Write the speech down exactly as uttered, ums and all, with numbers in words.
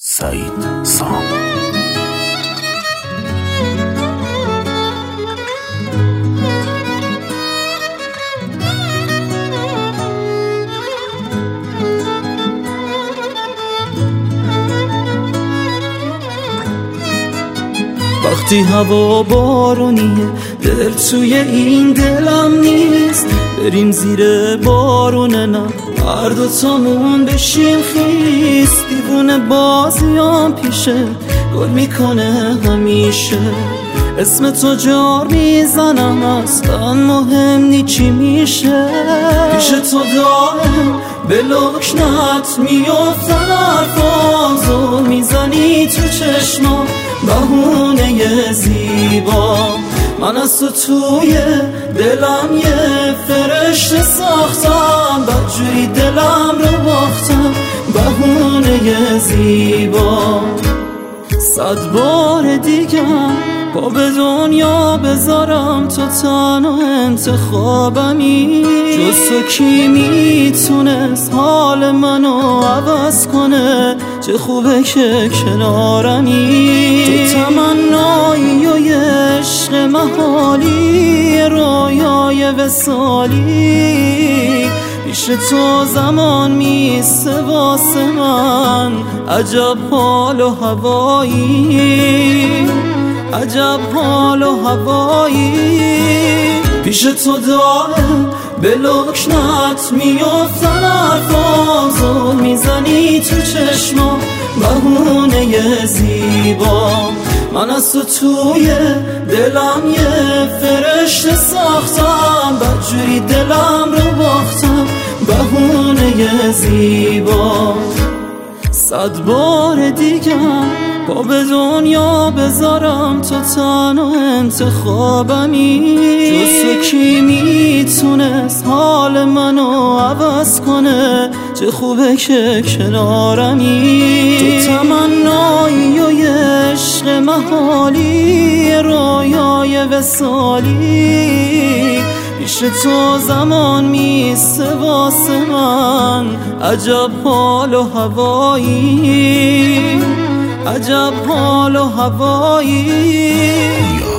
سعید سام. وقتی هوا بارونیه دل توی این دلم نیست، بریم زیر بارونه نه هر دوتامون بشیم خیس. دیوونه بازیام پیشه گل میکنه همیشه، اسم تو جار میزنم اصلا مهم نی چی میشه. پیش تو دارم به لکنت میافتن حرفا، زل میزنی تو چشمام بهونه زیبا. من از تو توی دلم یه فرشته ساختم، بدجوری دلم رو باختم بهونه زیبا. صد بار دیگم با به دنیا بذارم تو تنها انتخابمی، جز تو کی میتونست حال منو عوض کنه؟ چه خوبه که کنارمی، تو تمنایی و یه عشق محالی، رویای وصالی. پیش تو زمان میسته واسه من، عجب حال و هوایی، عجب حال و هوایی. پیش تو دارم به لکنت میافتن حرفا، زل میزنی تو چشما بهونه زیبا. من از تو توی دلم یه فرشته ساختم، بدجوری دلم رو باختم بهونه زیبا. صد بار دیگم با به دنیا بذارم تو تنها انتخابمی، جز تو کی میتونست حال منو عوض کنه؟ چه خوبه که کنارمی، تو تمنایی و یه عشق محالی، رویای وصالی. پیش تو زمان میسته واسه من، عجب حال و هوایی، عجب حال و هوایی.